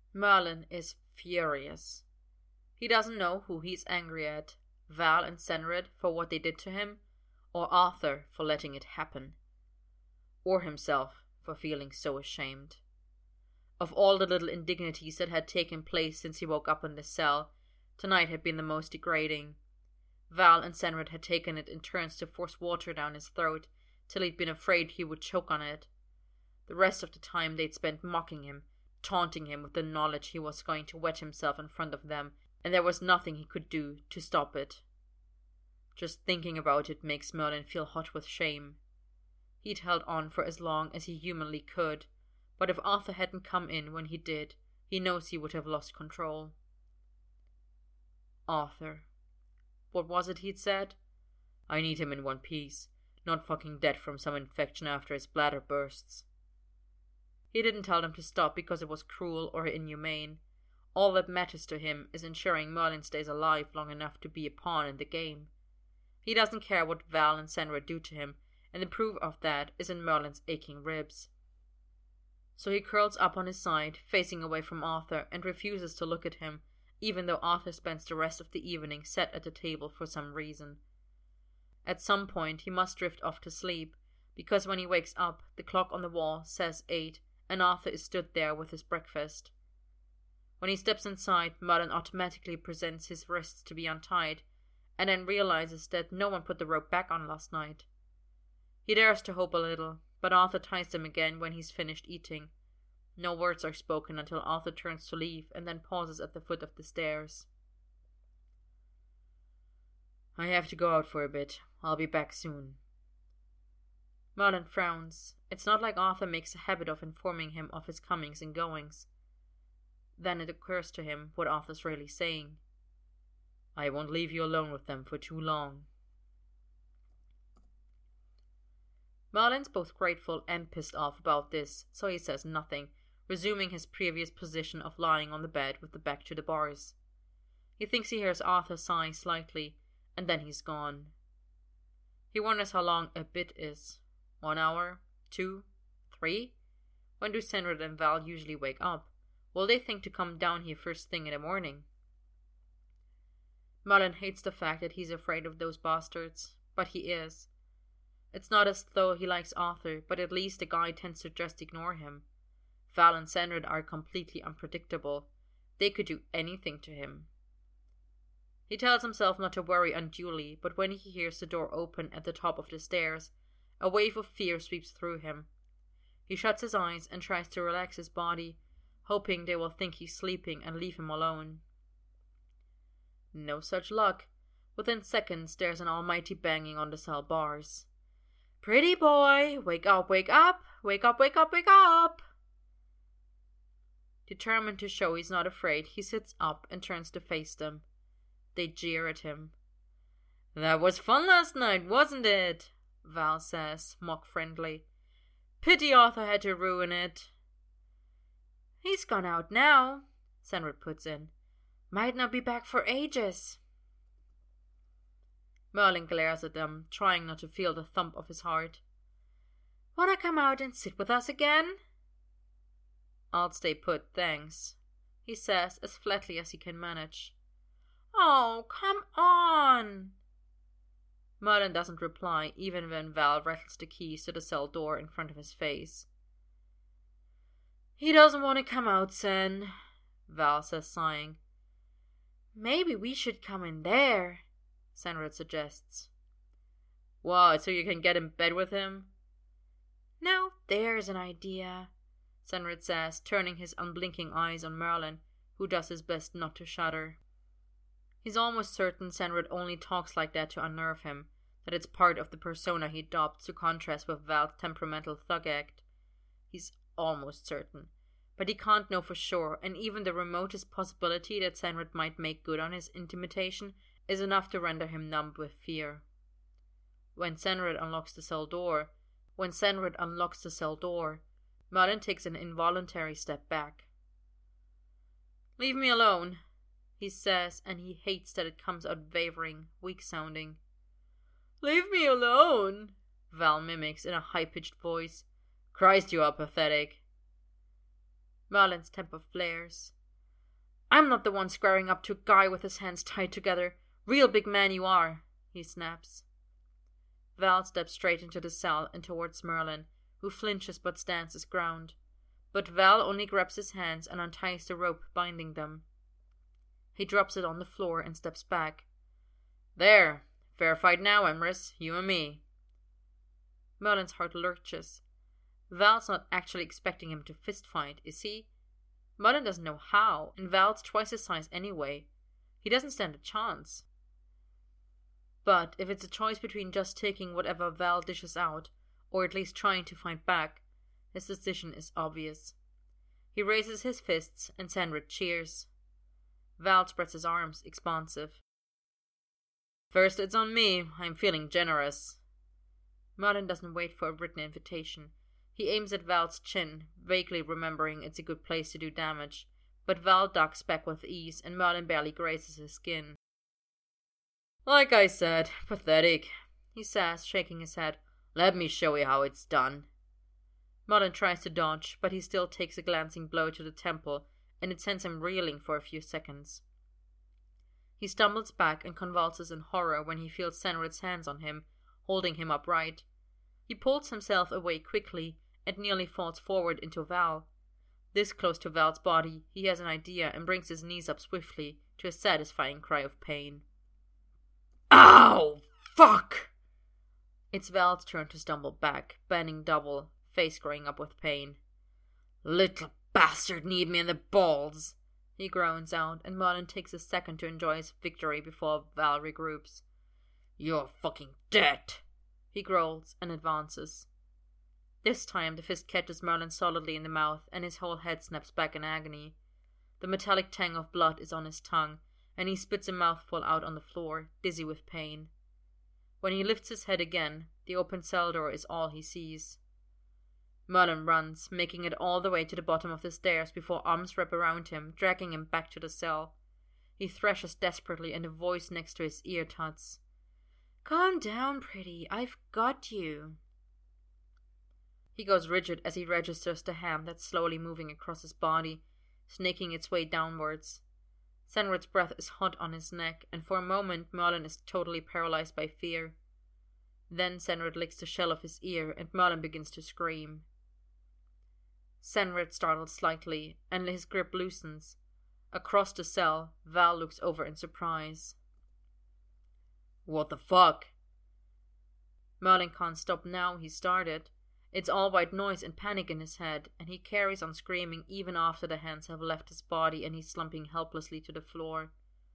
Merlin is furious. He doesn't know who he's angry at, Val and Senred for what they did to him, or Arthur for letting it happen, or himself for feeling so ashamed. Of all the little indignities that had taken place since he woke up in the cell, tonight had been the most degrading. Val and Senred had taken it in turns to force water down his throat, till he'd been afraid he would choke on it. The rest of the time they'd spent mocking him, taunting him with the knowledge he was going to wet himself in front of them, and there was nothing he could do to stop it. Just thinking about it makes Merlin feel hot with shame. He'd held on for as long as he humanly could, but if Arthur hadn't come in when he did, he knows he would have lost control. Arthur. What was it he'd said? I need him in one piece, not fucking dead from some infection after his bladder bursts. He didn't tell them to stop because it was cruel or inhumane. All that matters to him is ensuring Merlin stays alive long enough to be a pawn in the game. He doesn't care what Val and Senra do to him, and the proof of that is in Merlin's aching ribs. So he curls up on his side, facing away from Arthur, and refuses to look at him, even though Arthur spends the rest of the evening sat at the table for some reason. At some point he must drift off to sleep, because when he wakes up, the clock on the wall says 8, and Arthur is stood there with his breakfast. When he steps inside, Merlin automatically presents his wrists to be untied, and then realizes that no one put the rope back on last night. He dares to hope a little, but Arthur ties them again when he's finished eating. No words are spoken until Arthur turns to leave and then pauses at the foot of the stairs. I have to go out for a bit. I'll be back soon. Merlin frowns. It's not like Arthur makes a habit of informing him of his comings and goings. Then it occurs to him what Arthur's really saying. I won't leave you alone with them for too long. Merlin's both grateful and pissed off about this, so he says nothing, resuming his previous position of lying on the bed with the back to the bars. He thinks he hears Arthur sigh slightly, and then he's gone. He wonders how long a bit is. 1 hour? 2? 3? When do Senred and Val usually wake up? Will they think to come down here first thing in the morning? Merlin hates the fact that he's afraid of those bastards, but he is. It's not as though he likes Arthur, but at least the guy tends to just ignore him. Val and Senred are completely unpredictable. They could do anything to him. He tells himself not to worry unduly, but when he hears the door open at the top of the stairs, a wave of fear sweeps through him. He shuts his eyes and tries to relax his body, hoping they will think he's sleeping and leave him alone. No such luck. Within seconds there's an almighty banging on the cell bars. Pretty boy, wake up, wake up, wake up, wake up, wake up. Determined to show he's not afraid, he sits up and turns to face them. They jeer at him. That was fun last night, wasn't it? Val says, mock-friendly. Pity Arthur had to ruin it. He's gone out now, Senred puts in. Might not be back for ages. Merlin glares at them, trying not to feel the thump of his heart. Wanna come out and sit with us again? I'll stay put, thanks, he says as flatly as he can manage. Oh, come on! Merlin doesn't reply, even when Val rattles the keys to the cell door in front of his face. He doesn't want to come out, Sen, Val says, sighing. Maybe we should come in there, Senred suggests. What, so you can get in bed with him? Now there's an idea, Senred says, turning his unblinking eyes on Merlin, who does his best not to shudder. He's almost certain Senred only talks like that to unnerve him, that it's part of the persona he adopts to contrast with Val's temperamental thug act. He's almost certain, but he can't know for sure, and even the remotest possibility that Senred might make good on his intimidation is enough to render him numb with fear. When Senred unlocks the cell door, Merlin takes an involuntary step back. Leave me alone, he says, and he hates that it comes out wavering, weak-sounding. Leave me alone, Val mimics in a high-pitched voice. Christ, you are pathetic. Merlin's temper flares. I'm not the one squaring up to a guy with his hands tied together. Real big man you are, he snaps. Val steps straight into the cell and towards Merlin, who flinches but stands his ground. But Val only grabs his hands and unties the rope binding them. He drops it on the floor and steps back. There, fair fight now, Emrys, you and me. Merlin's heart lurches. Val's not actually expecting him to fist fight, is he? Merlin doesn't know how, and Val's twice his size anyway. He doesn't stand a chance. But if it's a choice between just taking whatever Val dishes out, or at least trying to fight back, his decision is obvious. He raises his fists, and Senrid cheers. Val spreads his arms, expansive. First it's on me. I'm feeling generous. Merlin doesn't wait for a written invitation. He aims at Val's chin, vaguely remembering it's a good place to do damage, but Val ducks back with ease, and Merlin barely grazes his skin. Like I said, pathetic, he says, shaking his head. Let me show you how it's done. Merlin tries to dodge, but he still takes a glancing blow to the temple, and it sends him reeling for a few seconds. He stumbles back and convulses in horror when he feels Senrid's hands on him, holding him upright. He pulls himself away quickly and nearly falls forward into Val. This close to Val's body, he has an idea and brings his knees up swiftly to a satisfying cry of pain. Ow! Fuck! It's Val's turn to stumble back, bending double, face growing up with pain. Little bastard kneed me in the balls, he groans out, and Merlin takes a second to enjoy his victory before Val regroups. You're fucking dead, he growls and advances. This time the fist catches Merlin solidly in the mouth, and his whole head snaps back in agony. The metallic tang of blood is on his tongue, and he spits a mouthful out on the floor, dizzy with pain. When he lifts his head again, the open cell door is all he sees. Merlin runs, making it all the way to the bottom of the stairs before arms wrap around him, dragging him back to the cell. He thrashes desperately, and a voice next to his ear tuts. Calm down, pretty. I've got you. He goes rigid as he registers the hand that's slowly moving across his body, snaking its way downwards. Senrid's breath is hot on his neck, and for a moment Merlin is totally paralyzed by fear. Then Senrid licks the shell of his ear, and Merlin begins to scream. Senrid startles slightly, and his grip loosens. Across the cell, Val looks over in surprise. What the fuck? Merlin can't stop now, he started. It's all white noise and panic in his head, and he carries on screaming even after the hands have left his body and he's slumping helplessly to the floor.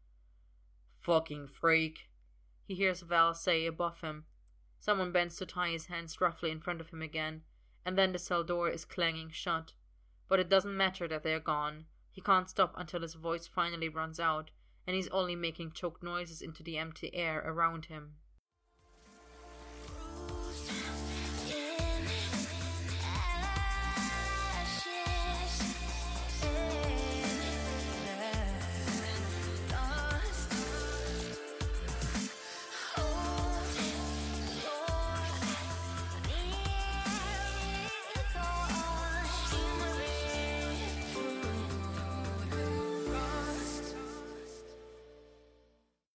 Fucking freak, he hears Val say above him. Someone bends to tie his hands roughly in front of him again, and then the cell door is clanging shut. But it doesn't matter that they're gone. He can't stop until his voice finally runs out, and he's only making choked noises into the empty air around him.